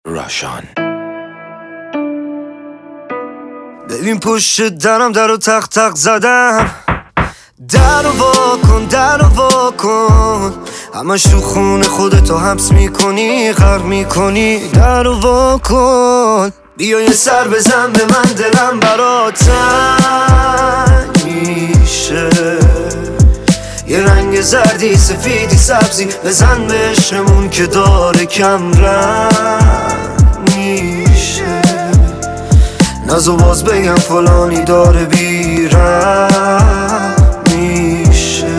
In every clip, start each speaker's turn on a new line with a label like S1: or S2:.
S1: راشان.
S2: ببین پشت درم درو تق تق زدم، درو واکن درو واکن، همش تو خون خودتو حبس میکنی غرق میکنی، درو واکن. بیا یه سر بزن به من، دلم برات تنگ میشه، یه رنگ زردی سفیدی سبزی بزن به عشقمون که داره کم رنگ میشه، نزو باز بگم فلانی داره بیرم میشه.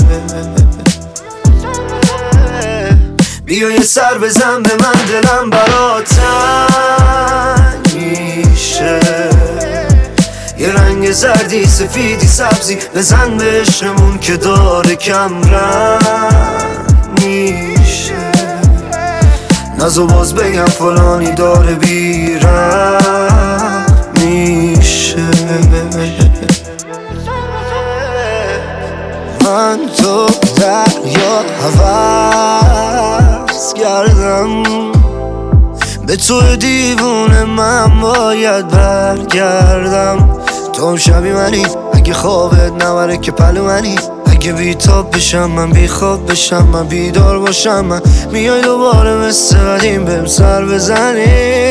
S2: بیا یه سر بزن به من، دلم برات تنگ میشه، یه رنگ زردی سفیدی سبزی بزن به عشقمون که داره کم رنگ میشه، نزو باز بگم فلانی داره بیرم میشه. من تو دریا هوس کردم، به تو دیوونه من باید برگردم. تو هم شبی منی، اگه خوابت نبره که پلو منی، اگه بیتاب بشم من بیخواب بشم من بیدار باشم من، میای دوباره مثل قدیم بهم سر بزنی.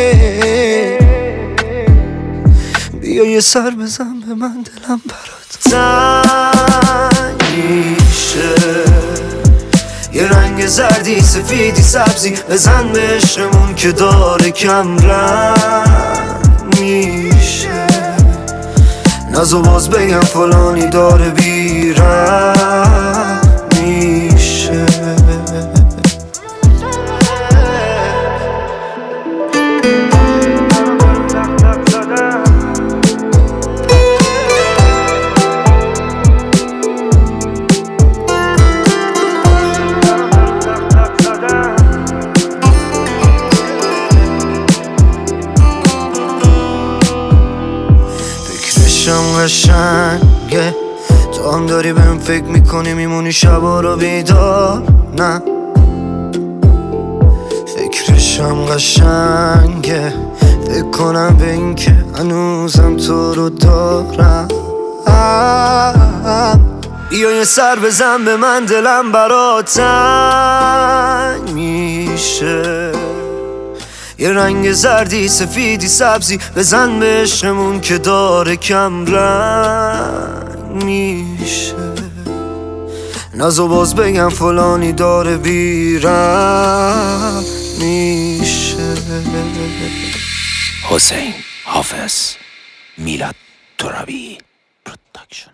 S2: بیا یه سر بزن به من، دلم برات تنگ میشه، یه رنگ زردی سفیدی سبزی بزن به عشقمون که داره کم رنگ میشه، نزو باز بگم فلانی داره بیرم میشه. فکرشم قشنگه، تو هم داری بهم فکر میکنی میمونی شبا رو بیدار، نه فکرشم قشنگه، فکر کنم به این که هنوزم تو رو دارم. بیا یه سر بزن به من، دلم برات تنگ میشه، یه رنگ زردی سفیدی سبزی بزن به عشقمون که داره کم رنگ میشه، نزو باز بگم فلانی داره بیرم میشه.
S1: حسین حافظ، میلاد ترابی پروداکشن.